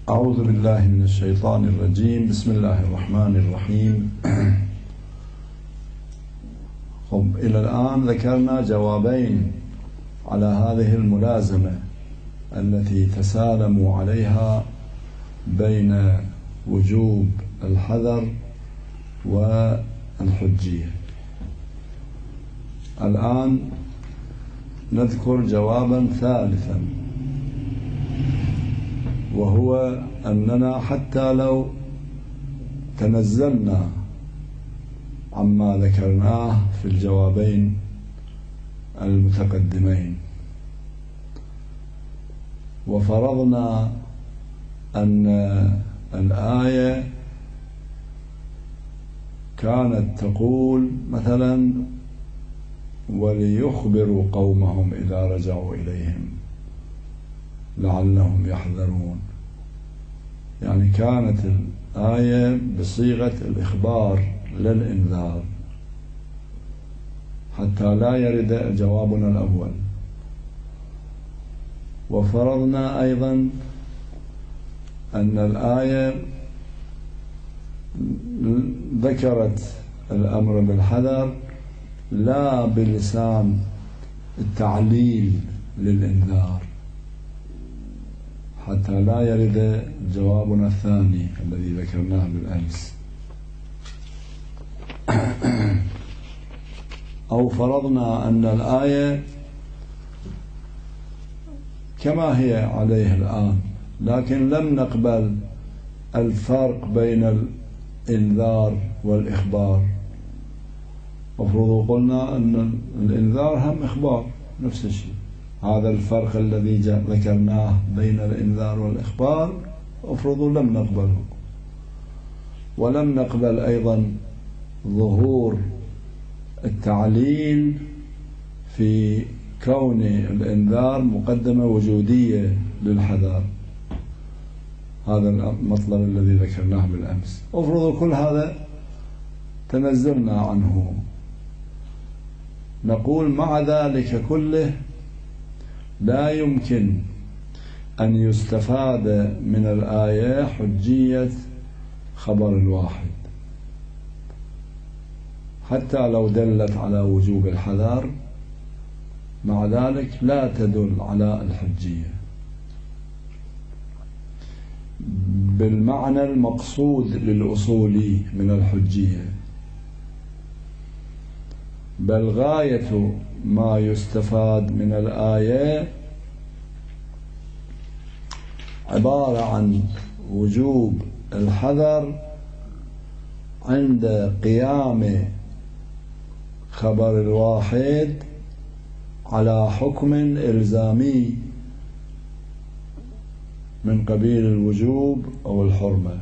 أعوذ بالله من الشيطان الرجيم. بسم الله الرحمن الرحيم. إلى الآن ذكرنا جوابين على هذه الملازمة التي تسالموا عليها بين وجوب الحذر والحجية. الآن نذكر جوابا ثالثا، وهو أننا حتى لو تنزلنا عما ذكرناه في الجوابين المتقدمين وفرضنا أن الآية كانت تقول مثلا وليخبروا قومهم إذا رجعوا إليهم لعلهم يحذرون، يعني كانت الآية بصيغة الإخبار للإنذار حتى لا يرد جوابنا الأول. وفرضنا أيضا أن الآية ذكرت الأمر بالحذر لا بلسان التعليل للإنذار حتى لا يرد جوابنا الثاني الذي ذكرناه بالأمس. أو فرضنا أن الآية كما هي عليه الآن، لكن لم نقبل الفرق بين الإنذار والإخبار. مفروض قلنا أن الإنذار هم إخبار نفس الشيء. هذا الفرق الذي ذكرناه بين الإنذار والإخبار مفروض لم نقبله. ولم نقبل أيضا ظهور التعليل في كون الإنذار مقدمة وجودية للحذر. هذا المطلب الذي ذكرناه بالأمس. مفروض كل هذا تنزلنا عنه. نقول مع ذلك كله لا يمكن أن يستفاد من الآية حجية خبر الواحد حتى لو دلت على وجوب الحذر، مع ذلك لا تدل على الحجية بالمعنى المقصود للأصولي من الحجية، بل غاية ما يستفاد من الآية عبارة عن وجوب الحذر عند قيام خبر الواحد على حكم إلزامي من قبيل الوجوب أو الحرمة.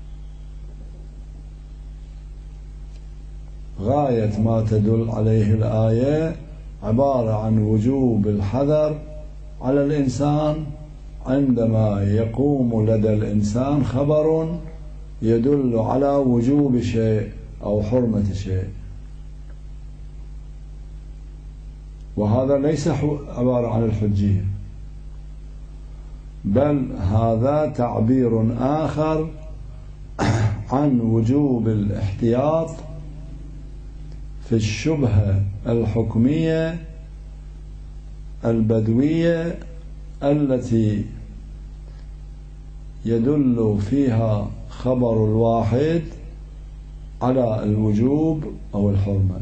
غاية ما تدل عليه الآية عبارة عن وجوب الحذر على الإنسان عندما يقوم لدى الإنسان خبر يدل على وجوب شيء أو حرمة شيء. وهذا ليس عبارة عن الحجية، بل هذا تعبير آخر عن وجوب الاحتياط في الشبهة الحكمية البدوية التي يدل فيها خبر الواحد على الوجوب أو الحرمة.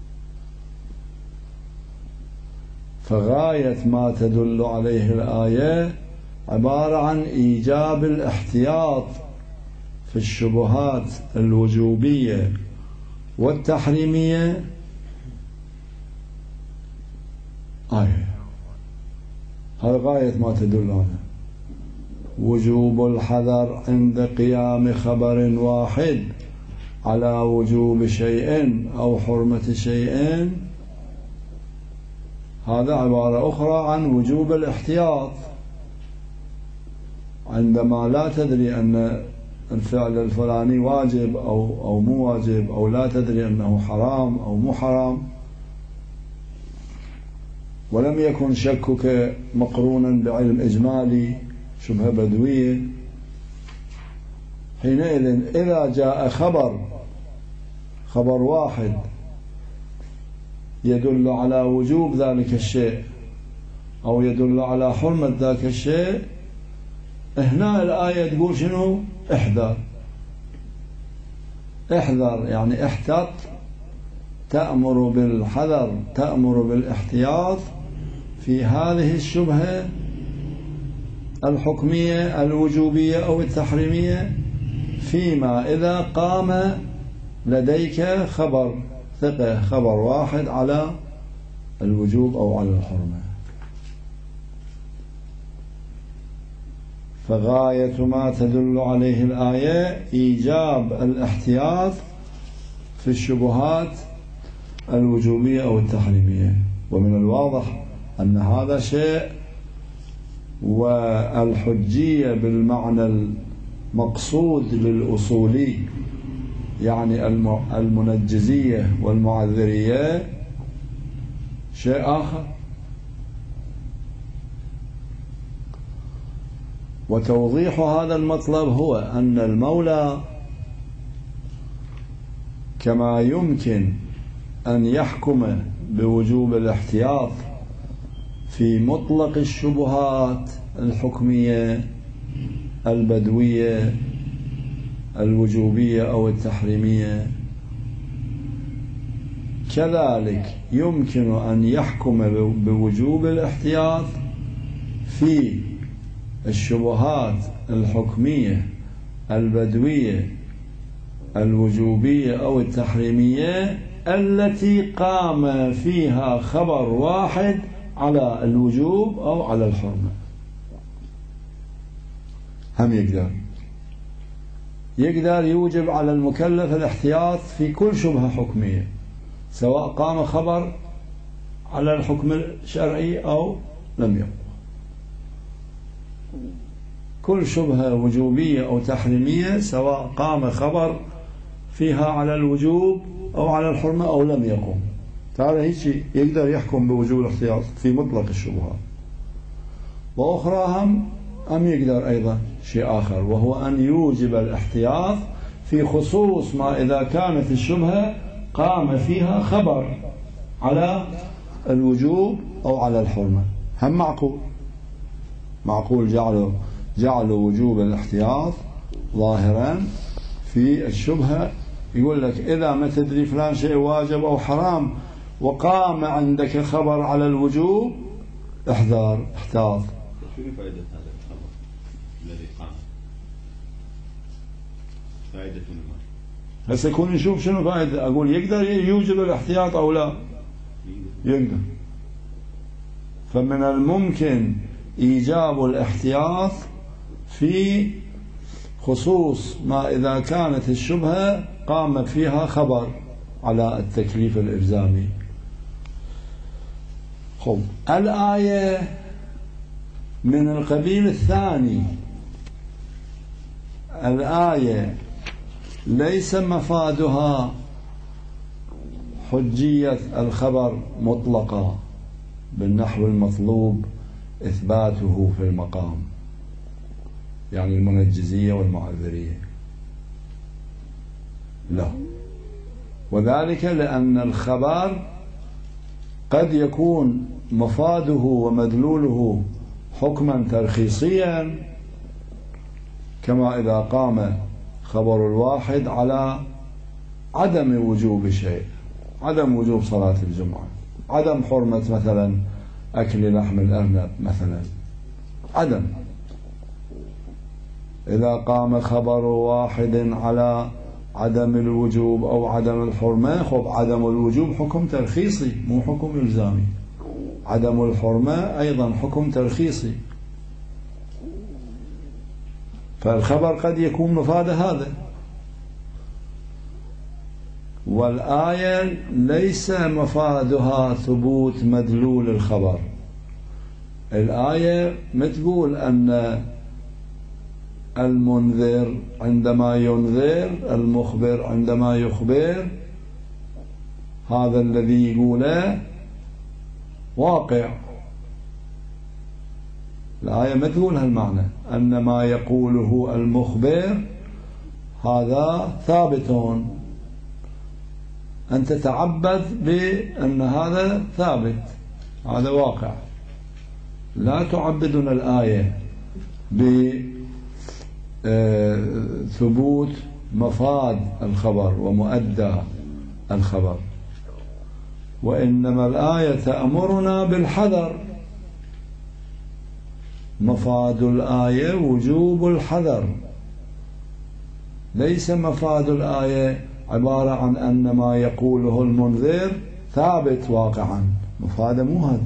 فغاية ما تدل عليه الآية عبارة عن إيجاب الاحتياط في الشبهات الوجوبية والتحريمية. هذا غاية ما تدل عليه وجوب الحذر عند قيام خبر واحد على وجوب شيء أو حرمة شيء. هذا عبارة أخرى عن وجوب الاحتياط عندما لا تدري أن الفعل الفلاني واجب أو مو واجب، أو لا تدري أنه حرام أو مو حرام، ولم يكن شكك مقرونا بعلم إجمالي شبهة بدوية، حينئذ إذا جاء خبر واحد يدل على وجوب ذلك الشيء أو يدل على حرمة ذاك الشيء، هنا الآية تقول شنو؟ احذر يعني احتط، تأمر بالحذر، تأمر بالاحتياط في هذه الشبهة الحكمية الوجوبية أو التحريمية، فيما إذا قام لديك خبر ثقة، خبر واحد على الوجوب أو على الحرمة. فغاية ما تدل عليه الآية إيجاب الاحتياط في الشبهات الوجوبية أو التحريمية، ومن الواضح أن هذا شيء، والحجية بالمعنى المقصود للأصولي يعني المنجزية والمعذرية شيء آخر. وتوضيح هذا المطلب هو أن المولى كما يمكن أن يحكم بوجوب الاحتياط في مطلق الشبهات الحكمية البدوية الوجوبية أو التحريمية، كذلك يمكن أن يحكم بوجوب الاحتياط في الشبهات الحكمية البدوية الوجوبية أو التحريمية التي قام فيها خبر واحد على الوجوب أو على الحرمة. هم يقدر يوجب على المكلف الاحتياط في كل شبهة حكمية، سواء قام خبر على الحكم الشرعي أو لم يقم. كل شبهة وجوبية أو تحريمية سواء قام خبر فيها على الوجوب أو على الحرمة أو لم يقم، تعالى هيك يقدر يحكم بوجوب الاحتياط في مطلق الشبهات. وأخرى هم يقدر أيضا شيء آخر، وهو أن يوجب الاحتياط في خصوص ما إذا كانت الشبهة قام فيها خبر على الوجوب أو على الحرمة. هم معقول جعلوا وجوب الاحتياط ظاهرا في الشبهة. يقول لك إذا ما تدري فلان شيء واجب أو حرام وقام عندك خبر على الوجوب احذر، احتاط. شنو فائدة هذا الخبر الذي قام؟ فائدة ما؟ هسه يكون نشوف شنو فائدة. أقول يقدر يوجب الاحتياط أو لا؟ يقدر. فمن الممكن إيجاب الاحتياط في خصوص ما إذا كانت الشبهة قام فيها خبر على التكليف الإلزامي. خب، الآية من القبيل الثاني. الآية ليس مفادها حجية الخبر مطلقة بالنحو المطلوب إثباته في المقام، يعني المنجزية والمعذرية، لا. وذلك لأن الخبر قد يكون مفاده ومدلوله حكما ترخيصيا، كما إذا قام خبر الواحد على عدم وجوب شيء، عدم وجوب صلاة الجمعة، عدم حرمة مثلا أكل لحم الأرنب مثلا، عدم. إذا قام خبر واحد على عدم الوجوب أو عدم الحرمة، خب عدم الوجوب حكم ترخيصي مو حكم إلزامي، عدم الحرمة أيضا حكم ترخيصي، فالخبر قد يكون مفاد هذا. والآية ليس مفادها ثبوت مدلول الخبر. الآية متقول أن المنذر عندما ينذر، المخبر عندما يخبر، هذا الذي يقوله واقع. الآية ما تقول هالمعنى أن ما يقوله المخبر هذا ثابت، أن تتعبد بأن هذا ثابت، هذا واقع. لا تعبدنا الآية بثبوت مفاد الخبر ومؤدى الخبر، وإنما الآية تأمرنا بالحذر. مفاد الآية وجوب الحذر، ليس مفاد الآية عبارة عن أن ما يقوله المنذر ثابت واقعا، مفاده مو هذا،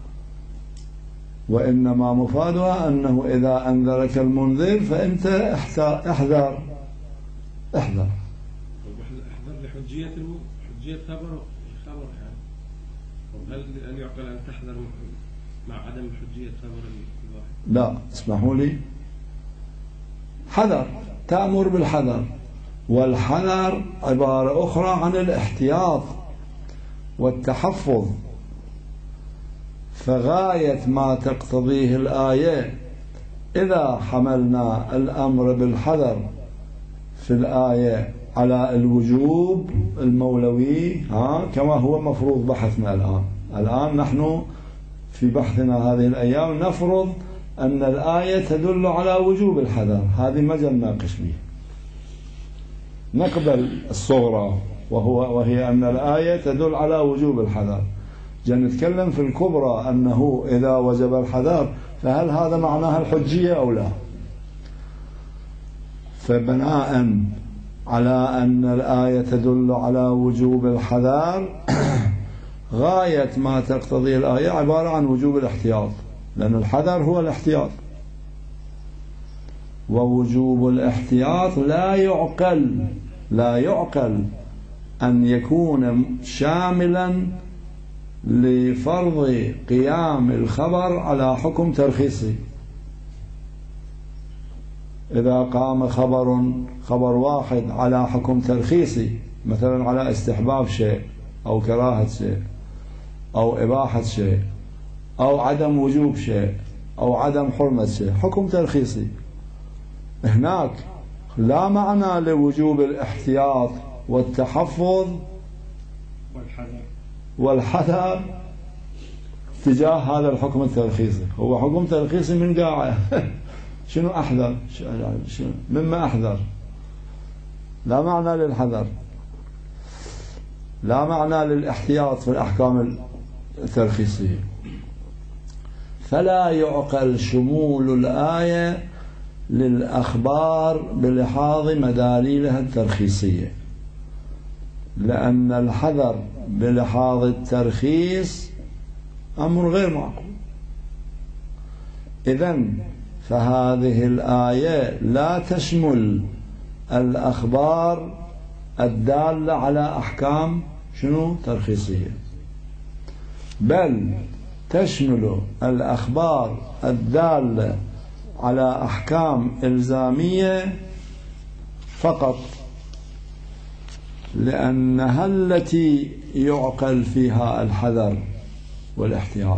وإنما مفادها أنه إذا أنذرك المنذر فأنت احذر. احذر لحجية خبر يعني. هل يعقل أن تحذر مع عدم حجية خبر الواحد؟ لا، اسمحوا لي، حذر، تأمر بالحذر، والحذر عبارة أخرى عن الاحتياط والتحفظ. فغاية ما تقتضيه الآية إذا حملنا الأمر بالحذر في الآية على الوجوب المولوي كما هو مفروض بحثنا الآن نحن في بحثنا هذه الأيام نفرض أن الآية تدل على وجوب الحذر، هذه مجال ناقش به. نقبل الصغرى وهي أن الآية تدل على وجوب الحذر، نتكلم في الكبرى أنه إذا وجب الحذر فهل هذا معناها الحجية أو لا؟ فبناء على أن الآية تدل على وجوب الحذر غاية ما تقتضي الآية عبارة عن وجوب الاحتياط، لأن الحذر هو الاحتياط، ووجوب الاحتياط لا يعقل أن يكون شاملا لفرض قيام الخبر على حكم ترخيصي. إذا قام خبر واحد على حكم ترخيصي، مثلا على استحباب شيء أو كراهة شيء أو إباحة شيء أو عدم وجوب شيء أو عدم حرمة شيء، حكم ترخيصي، هناك لا معنى لوجوب الاحتياط والتحفظ والحذر تجاه هذا الحكم الترخيصي. هو حكم ترخيصي من قاعة شنو أحذر؟ مما أحذر؟ لا معنى للحذر، لا معنى للاحتياط في الأحكام الترخيصية. فلا يعقل شمول الآية للأخبار بلحاظ مداليلها الترخيصية، لأن الحذر بلحاظ الترخيص أمر غير معقول. إذن فهذه الآية لا تشمل الأخبار الدالة على أحكام ترخيصية، بل تشمل الأخبار الدالة على أحكام إلزامية فقط، لأنها التي يعقل فيها الحذر والاحتياط.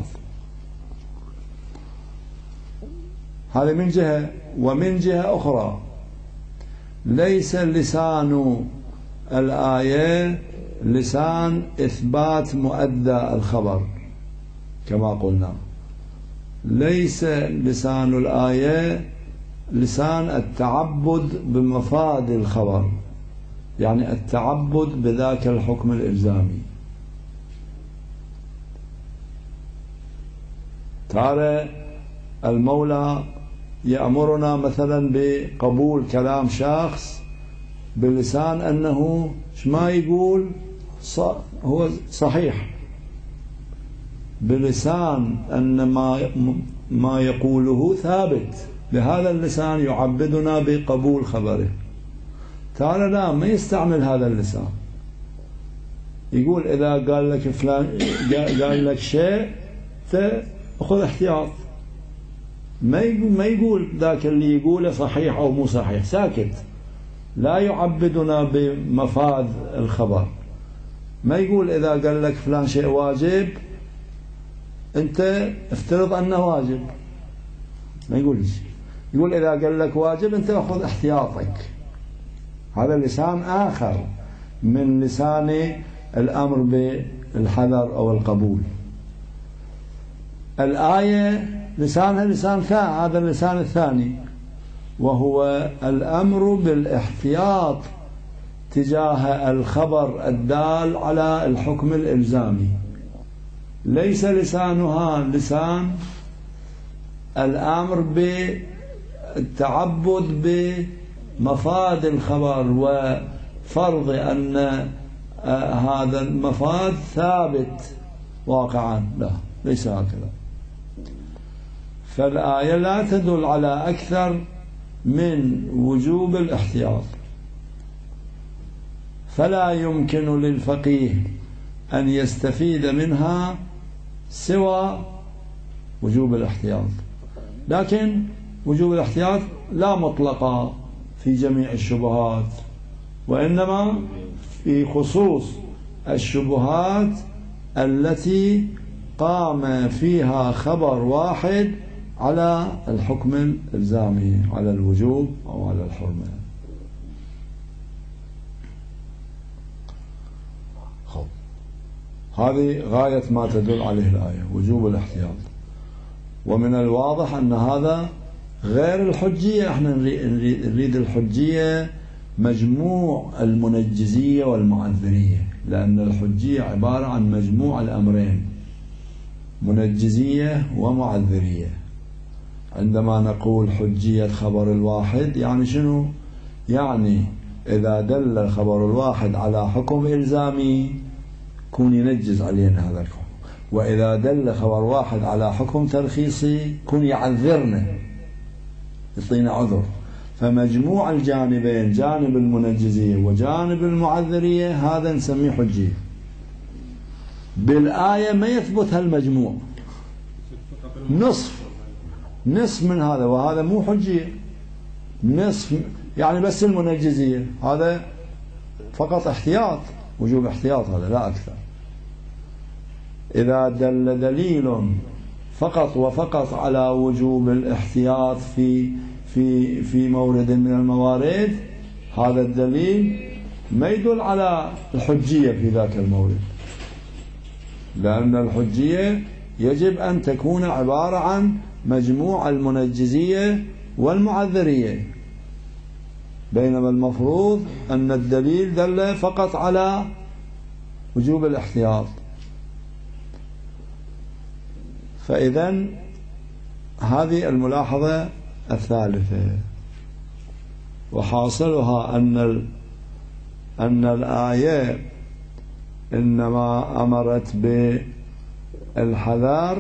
هذا من جهة. ومن جهة أخرى ليس لسان الآية لسان إثبات مؤدى الخبر كما قلنا، ليس لسان الآية لسان التعبد بمفاد الخبر، يعني التعبد بذاك الحكم الإلزامي. ترى المولى يأمرنا مثلا بقبول كلام شخص بلسان أنه ما يقول هو صحيح، بلسان أن ما يقوله ثابت، بهذا اللسان يعبدنا بقبول خبره. ترى لا، ما يستعمل هذا اللسان، يقول إذا قال لك فلان قال لك شيء فأخذ احتياط، ما يقول ذاك اللي يقوله صحيح أو مو صحيح، ساكت، لا يعبدنا بمفاد الخبر. ما يقول إذا قال لك فلان شيء واجب أنت افترض أنه واجب، ما يقول شيء. يقول إذا قال لك واجب أنت أخذ احتياطك، هذا لسان آخر من لسان الأمر بالحذر أو القبول. الآية لسانها لسان ثاني، هذا اللسان الثاني، وهو الأمر بالاحتياط تجاه الخبر الدال على الحكم الإلزامي. ليس لسانها لسان الأمر بالتعبد بمفاد الخبر وفرض أن هذا المفاد ثابت واقعا، لا، ليس هكذا. فالآية لا تدل على أكثر من وجوب الاحتياط، فلا يمكن للفقيه أن يستفيد منها سوى وجوب الاحتياط. لكن وجوب الاحتياط لا مطلقة في جميع الشبهات، وإنما في خصوص الشبهات التي قام فيها خبر واحد على الحكم الإلزامي، على الوجوب أو على الحرمة. هذه غاية ما تدل عليه الآية، وجوب الاحتياط. ومن الواضح أن هذا غير الحجية. احنا نريد الحجية مجموع المنجزية والمعذرية، لأن الحجية عبارة عن مجموع الأمرين، منجزية ومعذرية. عندما نقول حجية خبر الواحد يعني شنو؟ يعني إذا دل الخبر الواحد على حكم إلزامي كون ينجز علينا هذا الحكم، وإذا دل خبر واحد على حكم ترخيصي كون يعذرنا، يعطينا عذر. فمجموع الجانبين، جانب المنجزية وجانب المعذرية، هذا نسميه حجية. بالآية ما يثبت هالمجموع، نصف من هذا، وهذا مو حجية. نصف يعني بس المنجزية، هذا فقط احتياط، وجوب احتياط، هذا لا أكثر. إذا دل دليل فقط وفقط على وجوب الاحتياط في مورد من الموارد، هذا الدليل ما يدل على الحجية في ذاك المورد، لأن الحجية يجب أن تكون عبارة عن مجموع المنجزية والمعذرية، بينما المفروض أن الدليل دل فقط على وجوب الاحتياط. فإذن هذه الملاحظة الثالثة، وحاصلها أن الآية إنما أمرت بالحذر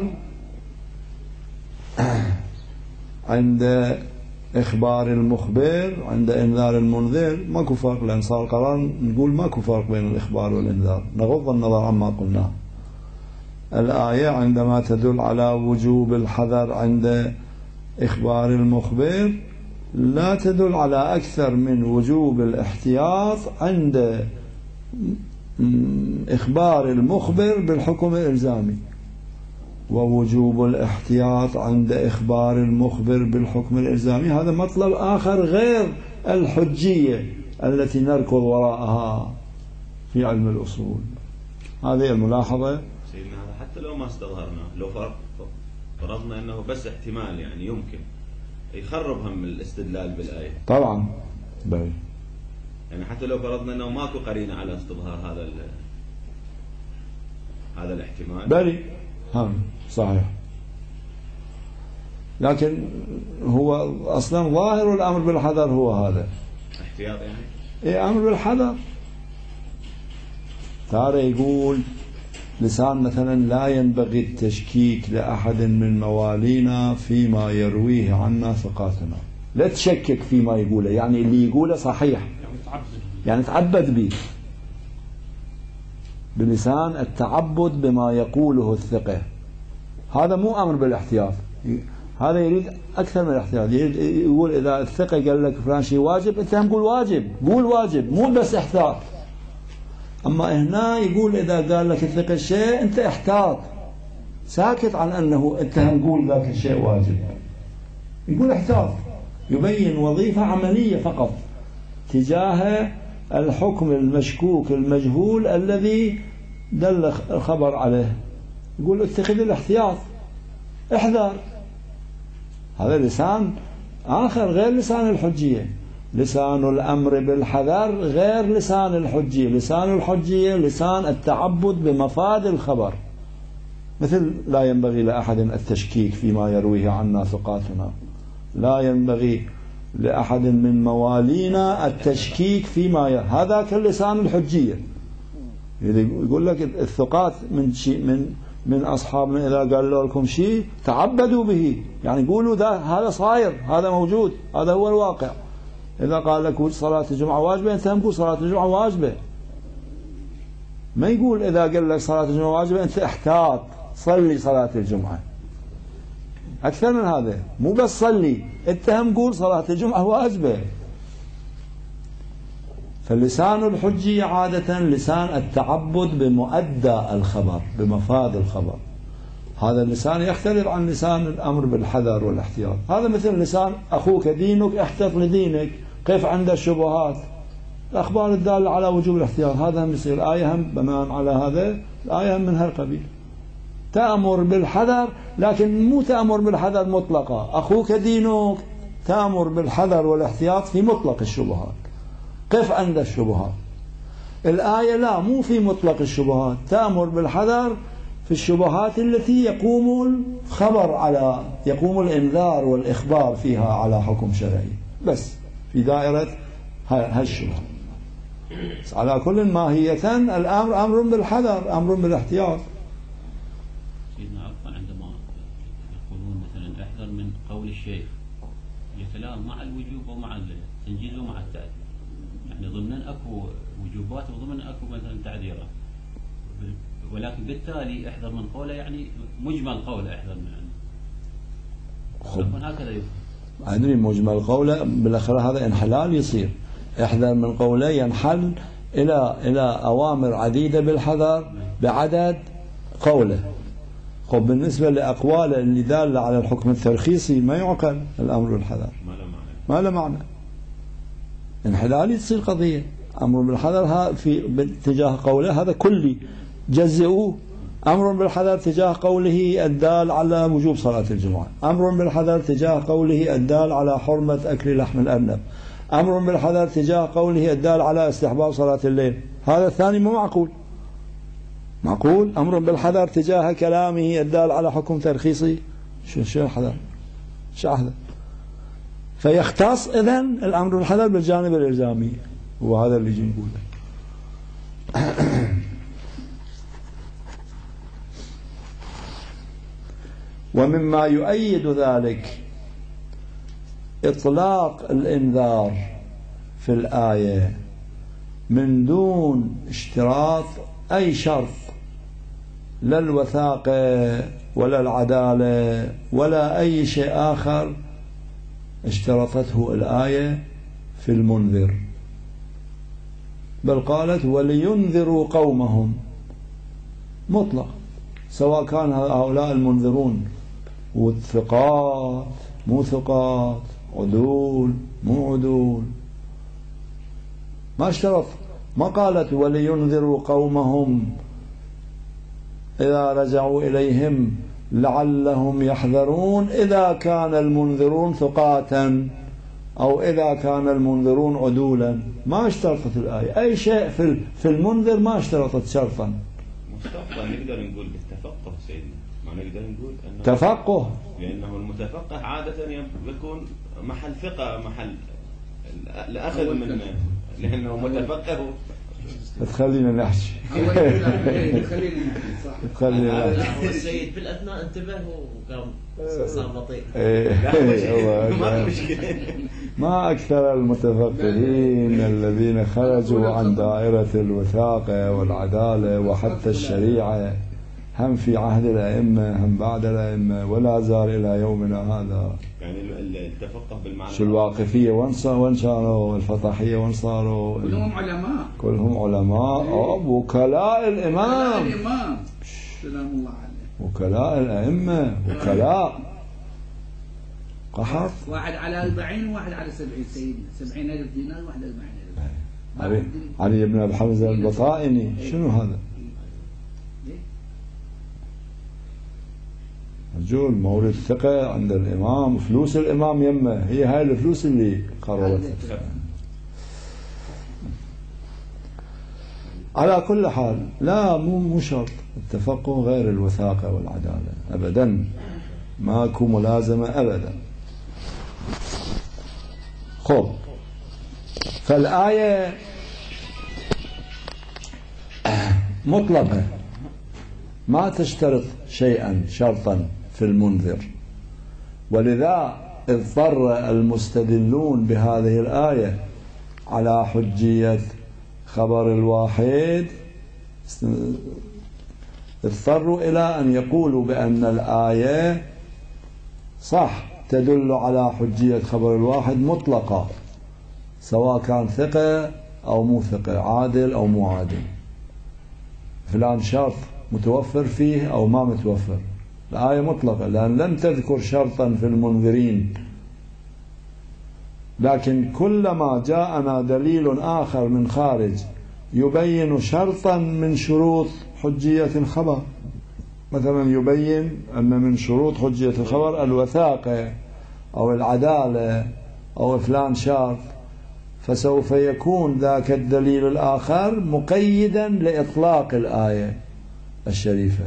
عند إخبار المخبر، عند إنذار المنذر. ماكو فرق، لأن صار قرار نقول ماكو فرق بين الإخبار والإنذار، نغض النظر عما قلناه. الآية عندما تدل على وجوب الحذر عند إخبار المخبر لا تدل على أكثر من وجوب الاحتياط عند إخبار المخبر بالحكم الإلزامي، ووجوب الاحتياط عند إخبار المخبر بالحكم الإلزامي. هذا مطلب آخر غير الحجية التي نركض وراءها في علم الأصول. هذه الملاحظة. سيدنا هذا حتى لو ما استظهرنا، لو فرضنا أنه بس احتمال، يعني يمكن يخرب هم الاستدلال بالآية. طبعا بل. يعني حتى لو فرضنا أنه ماكو قرينة على استظهار هذا الاحتمال، بلي صحيح. لكن هو أصلا ظاهر الأمر بالحذر هو هذا احتياط، يعني إيه، أمر بالحذر. تارة يقول لسان مثلا لا ينبغي التشكيك لأحد من موالينا فيما يرويه عنا ثقاتنا. لا تشكك فيما يقوله، يعني اللي يقوله صحيح، يعني تعبد به بلسان التعبد بما يقوله الثقة. هذا مو أمر بالاحتياط، هذا يريد أكثر من الاحتياط. يقول إذا الثقة قال لك فلان شيء واجب، أنت هم قول واجب، قول واجب، مو بس احتياط. أما هنا يقول إذا قال لك الثقة الشيء أنت احتاط، ساكت عن أنه أنت هم قول ذاك الشيء واجب، يقول احتاط، يبين وظيفة عملية فقط. تجاه الحكم المشكوك المجهول الذي دل الخبر عليه. يقول اتخذ الاحتياط، احذر. هذا لسان آخر غير لسان الحجية. لسان الأمر بالحذر غير لسان الحجية. لسان الحجية لسان التعبد بمفاد الخبر، مثل لا ينبغي لأحد التشكيك فيما يرويه عنا ثقاتنا، لا ينبغي لأحد من موالينا التشكيك فيما هذا كلسان الحجية. يقول لك الثقات من شيء من أصحابنا إذا قالوا لكم شيء تعبدوا به، يعني قولوا هذا صاير، هذا موجود، هذا هو الواقع. إذا قال لك صلاة الجمعة واجبة أنت هم قول صلاة الجمعة واجبة. ما يقول إذا قال لك صلاة الجمعة واجبة أنت احتاط صلي صلاة الجمعة. أكثر من هذا، مو بس صلي، أنت هم قول صلاة الجمعة واجبة. فاللسان الحجي عادة لسان التعبد بمؤدى الخبر بمفاد الخبر. هذا اللسان يختلف عن لسان الأمر بالحذر والاحتياط. هذا مثل لسان أخوك دينك احتط لدينك، قف عند الشبهات، الأخبار الدالة على وجوب الاحتياط. هذا هم يصير الآية هم بناء على هذا، الآية هم من هالقبيل تأمر بالحذر، لكن مو تأمر بالحذر مطلقة. أخوك دينك تأمر بالحذر والاحتياط في مطلق الشبهات، قف عند الشبهات. الآية لا، مو في مطلق الشبهات، تأمر بالحذر في الشبهات التي يقوم الإنذار والإخبار فيها على حكم شرعي، بس في دائرة هالشبهة. على كل ماهية الأمر أمر بالحذر، أمر بالاحتياط. سيدنا عفوا عندما يقولون مثلا احذر من قول الشيخ يتلائم مع الوجوب ومع التنجيز ومع التعديل، يعني ضمن اكو وجوبات وضمن اكو مثلا تعذيرات، ولكن بالتالي احذر من قوله يعني مجمل قوله احذر من هكذا يفهم. أدري مجمل قوله بالاخره هذا انحلال يصير. احذر من قوله ينحل الى اوامر عديده بالحذر بعدد قوله. خب بالنسبه لاقواله اللي داله على الحكم الترخيصي ما يعقل الامر بالحذر، ما له معنى. انحلال يصير قضيه. امر بالحذر في باتجاه قوله هذا كلي جزئوه. امر بالحذر تجاه قوله الدال على وجوب صلاه الجمعه، امر بالحذر تجاه قوله الدال على حرمه اكل لحم الارنب، امر بالحذر تجاه قوله الدال على استحباب صلاه الليل. هذا الثاني مو معقول. معقول امر بالحذر تجاه كلامه الدال على حكم ترخيصي؟ شو الحذر؟ شو هذا؟ فيختص اذن الامر بالحذر بالجانب الالزامي، وهذا اللي يجي نقوله. ومما يؤيد ذلك إطلاق الإنذار في الآية من دون اشتراط أي شرط، لا الوثاقة ولا العدالة ولا أي شيء آخر اشترطته الآية في المنذر، بل قالت ولينذروا قومهم مطلق، سواء كان هؤلاء المنذرون وثقات مو ثقات، عدول مو عدول، ما اشترط. ما قالت ولينذروا قومهم إذا رجعوا إليهم لعلهم يحذرون إذا كان المنذرون ثقاتا أو إذا كان المنذرون عدولا. ما اشترطت الآية أي شيء في المنذر، ما اشترطت شرطا. مصطفى نقدر نقول بالتفقه سيدنا، ما نقدر نقول أنه تفقه، لأنه المتفقه عادة يكون محل ثقة، محل الأخذ منه، لأنه متفقه. تخلينا نحكي تخلينا نحكي. السيد بالأثناء انتبه وقام صار بطيء. ما أكثر المتفقهين الذين خرجوا عن دائرة الوثاقة والعدالة وحتى الشريعة، هم في عهد الأئمة هم بعد الأئمة ولا زال إلى يومنا هذا. يعني التفقه بالمعنى شو الواقفية وين صاروا، والفطحية وين صاروا، كلهم علماء، كلهم علماء وكلاء الإمام سلام الله عليه، وكلاء الأئمة وكلاء. قحط واحد على 40 وواحد على 70 سيدنا 70,000 دينار وواحد 40,000. علي بن أبي حمزة البطائني شنو هذا؟ رجل مولد ثقة عند الإمام، فلوس الإمام يمه، هي هاي الفلوس اللي قررتها. على كل حال لا مو شرط التفقه غير الوثاقة والعدالة أبدا، ماكو ملازمة أبدا. خب فالآية مطلقة ما تشترط شيئا شرطا في المنذر، ولذا اضطر المستدلون بهذه الآية على حجية خبر الواحد، اضطروا إلى أن يقولوا بأن الآية صح تدل على حجية خبر الواحد مطلقة، سواء كان ثقة أو مو ثقة، عادل أو مو عادل، فلان شرط متوفر فيه أو ما متوفر. الآية مطلقة لأن لم تذكر شرطا في المنذرين، لكن كلما جاءنا دليل آخر من خارج يبين شرطا من شروط حجية الخبر، مثلا يبين أن من شروط حجية الخبر الوثاقة أو العدالة أو فلان شرط، فسوف يكون ذاك الدليل الآخر مقيدا لإطلاق الآية الشريفة.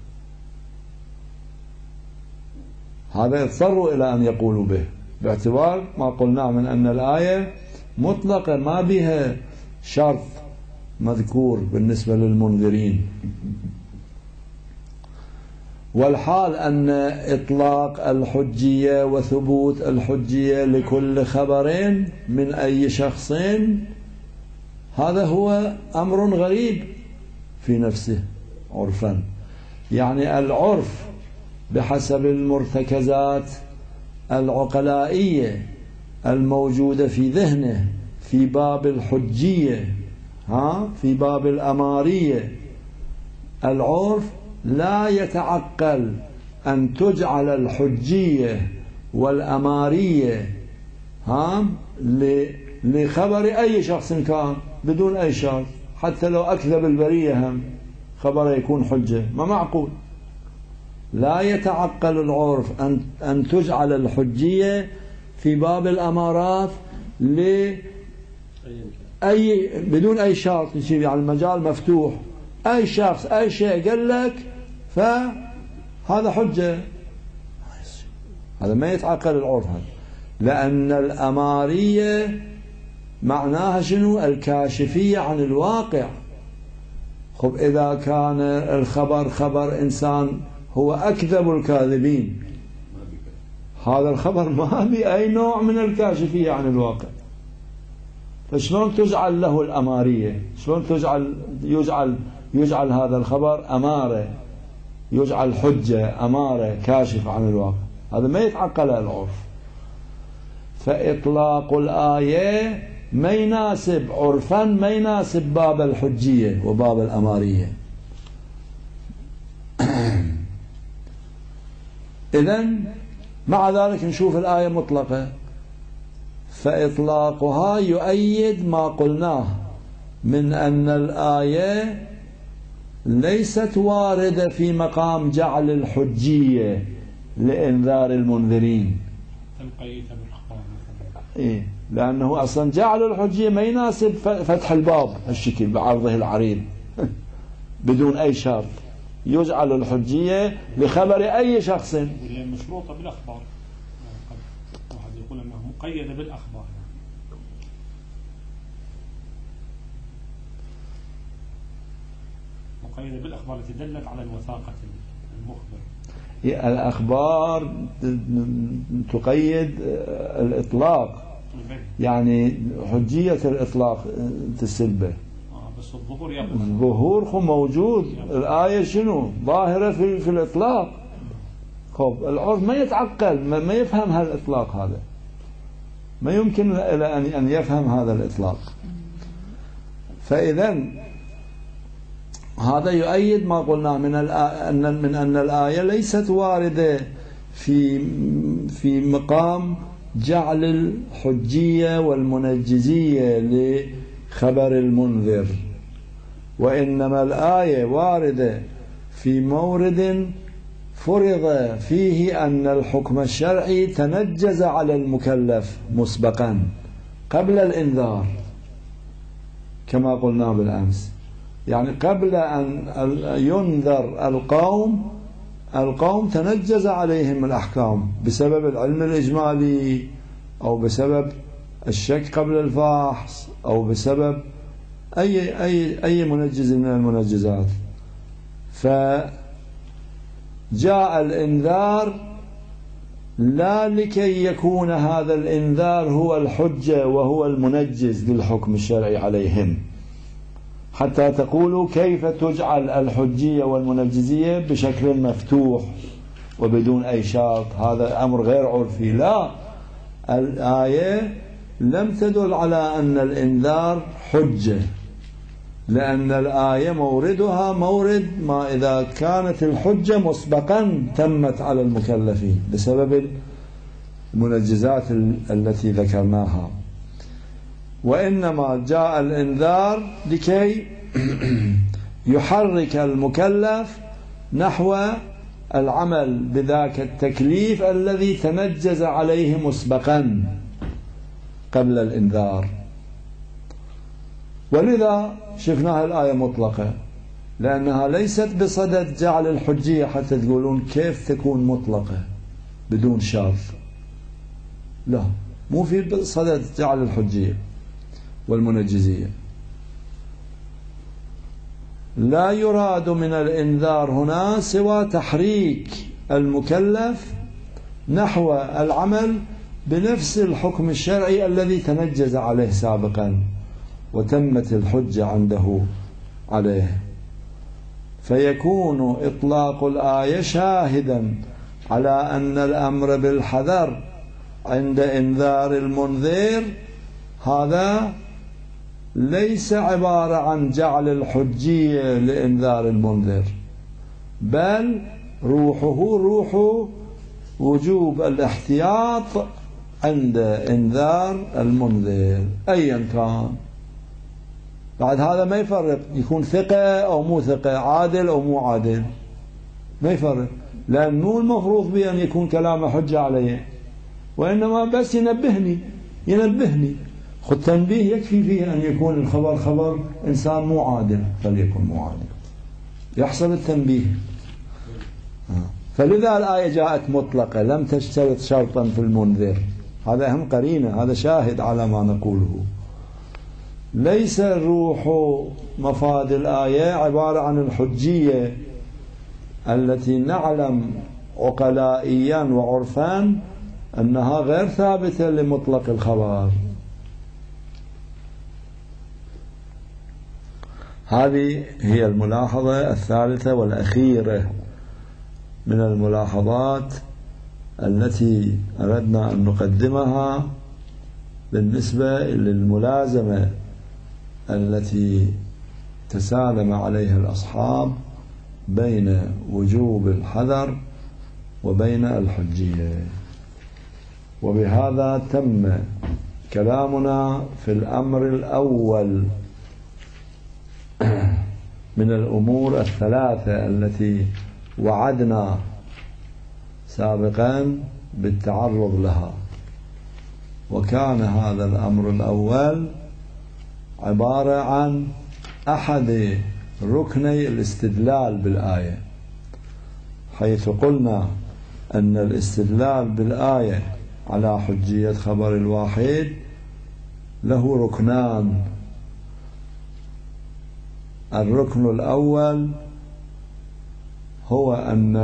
هذا اضطروا إلى أن يقولوا به باعتبار ما قلنا من أن الآية مطلقة ما بها شرط مذكور بالنسبة للمنذرين، والحال أن إطلاق الحجية وثبوت الحجية لكل خبر من أي شخص هذا هو أمر غريب في نفسه عرفا. يعني العرف بحسب المرتكزات العقلائية الموجودة في ذهنه في باب الحجية، في باب الأمارية، العرف لا يتعقل أن تجعل الحجية والأمارية لخبر أي شخص كان بدون أي شرط، حتى لو أكذب البرية هم خبر يكون حجة، ما معقول. لا يتعقل العرف أن تجعل الحجية في باب الأمارات بدون أي شرط، يصير يعني المجال مفتوح، أي شخص أي شيء قال لك فهذا حجة، هذا ما يتعقل العرف هذا. لأن الأمارية معناها شنو؟ الكاشفية عن الواقع. خب إذا كان الخبر خبر إنسان هو أكذب الكاذبين، هذا الخبر ما بأي نوع من الكاشفية عن الواقع، فشلون تجعل له الأمارية؟ شلون يجعل هذا الخبر أمارة، يجعل حجة أمارة كاشف عن الواقع؟ هذا ما يتعقل العرف. فإطلاق الآية ما يناسب عرفا، ما يناسب باب الحجية وباب الأمارية. إذن مع ذلك نشوف الآية مطلقة، فإطلاقها يؤيد ما قلناه من أن الآية ليست واردة في مقام جعل الحجية لإنذار المنذرين. إيه، لأنه أصلا جعل الحجية ما يناسب فتح الباب هالشكل بعرضه العريض بدون أي شرط، يجعل الحجية لخبر أي شخص. وهي مشروطة بالأخبار، قد واحد يقول أنها مقيدة بالأخبار، مقيدة بالأخبار التي دلت على الوثاقة المخبر. الأخبار تقيد الإطلاق، يعني حجية الإطلاق تسلبه، بس الظهور يبقى، الظهور موجود. الآية شنو؟ ظاهرة في الإطلاق. خب العرف ما يتعقل، ما يفهم هالإطلاق هذا، ما يمكن إلى أن يفهم هذا الإطلاق. فإذن هذا يؤيد ما قلنا من أن الآية ليست واردة في مقام جعل الحجية والمنجزية لخبر المنذر، وإنما الآية واردة في مورد فرض فيه أن الحكم الشرعي تنجز على المكلف مسبقا قبل الإنذار، كما قلنا بالأمس، يعني قبل أن ينذر القوم تنجز عليهم الأحكام بسبب العلم الإجمالي أو بسبب الشك قبل الفحص أو بسبب أي منجز من المنجزات. فجاء الإنذار لا لكي يكون هذا الإنذار هو الحجة وهو المنجز للحكم الشرعي عليهم، حتى تقولوا كيف تجعل الحجية والمنجزية بشكل مفتوح وبدون أي شرط، هذا أمر غير عرفي. لا، الآية لم تدل على أن الإنذار حجة، لأن الآية موردها مورد ما إذا كانت الحجة مسبقا تمت على المكلفين بسبب المنجزات التي ذكرناها، وإنما جاء الإنذار لكي يحرك المكلف نحو العمل بذاك التكليف الذي تنجز عليه مسبقا قبل الإنذار. ولذا شفناها الآية مطلقة، لأنها ليست بصدد جعل الحجية حتى تقولون كيف تكون مطلقة بدون شرط، لا، مو في صدد جعل الحجية والمنجزية. لا يراد من الإنذار هنا سوى تحريك المكلف نحو العمل بنفس الحكم الشرعي الذي تنجز عليه سابقا وتمت الحجة عنده عليه، فيكون إطلاق الآية شاهدا على أن الأمر بالحذر عند إنذار المنذر هذا ليس عبارة عن جعل الحجية لإنذار المنذر، بل روحه روح وجوب الاحتياط عند إنذار المنذر أيا كان. بعد هذا ما يفرق يكون ثقة أو مو ثقة، عادل أو مو عادل، ما يفرق، لأن مو المفروض بي أن يكون كلامه حجة عليه، وإنما بس ينبهني خذ تنبيه يكفي فيه أن يكون الخبر خبر إنسان مو عادل فليكن مو عادل، يحصل التنبيه. فلذا الآية جاءت مطلقة لم تشترط شرطا في المنذر، هذا أهم قرينة، هذا شاهد على ما نقوله. ليس الروح مفاد الآية عبارة عن الحجية التي نعلم عقلائيا وعرفا أنها غير ثابتة لمطلق الخبر. هذه هي الملاحظة الثالثة والأخيرة من الملاحظات التي أردنا أن نقدمها بالنسبة للملازمة التي تسالم عليها الأصحاب بين وجوب الحذر وبين الحجية. وبهذا تم كلامنا في الأمر الأول من الأمور الثلاثة التي وعدنا سابقا بالتعرض لها، وكان هذا الأمر الأول عبارة عن أحد ركني الاستدلال بالآية، حيث قلنا أن الاستدلال بالآية على حجية خبر الواحد له ركنان. الركن الأول هو أن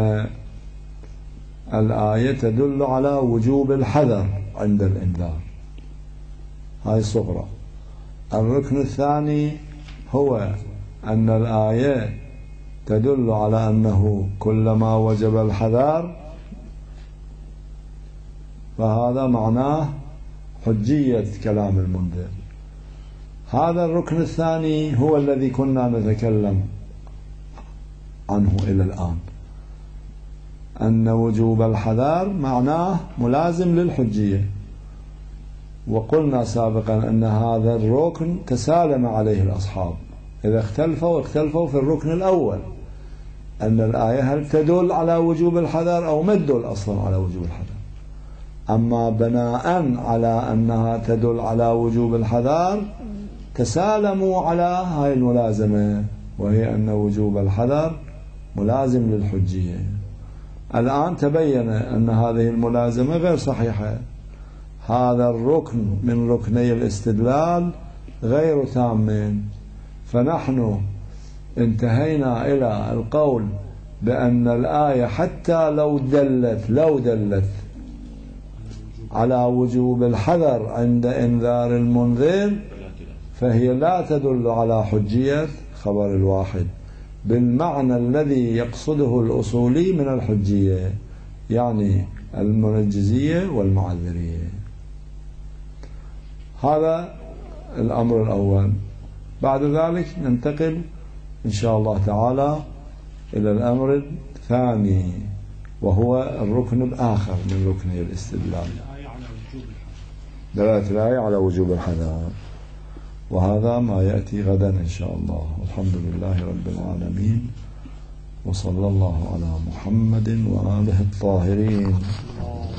الآية تدل على وجوب الحذر عند الإنذار، هاي صغرى. الركن الثاني هو أن الآية تدل على أنه كلما وجب الحذر فهذا معناه حجية كلام المنذر. هذا الركن الثاني هو الذي كنا نتكلم عنه إلى الآن. أن وجوب الحذر معناه ملازم للحجية، وقلنا سابقا أن هذا الركن تسالم عليه الأصحاب، إذا اختلفوا في الركن الأول أن الآية هل تدل على وجوب الحذر أو ما تدل أصلا على وجوب الحذر. أما بناء على أنها تدل على وجوب الحذر تسالموا على هاي الملازمة، وهي أن وجوب الحذر ملازم للحجية. الآن تبين أن هذه الملازمة غير صحيحة، هذا الركن من ركني الاستدلال غير تام، فنحن انتهينا إلى القول بأن الآية حتى لو دلت على وجوب الحذر عند إنذار المنذر فهي لا تدل على حجية خبر الواحد بالمعنى الذي يقصده الأصولي من الحجية، يعني المنجزية والمعذرية. هذا الأمر الأول. بعد ذلك ننتقل إن شاء الله تعالى إلى الأمر الثاني، وهو الركن الآخر من ركني الاستدلال، دلالة الآية على وجوب الحذر، وهذا ما يأتي غدا إن شاء الله. والحمد لله رب العالمين، وصلى الله على محمد وآله الطاهرين.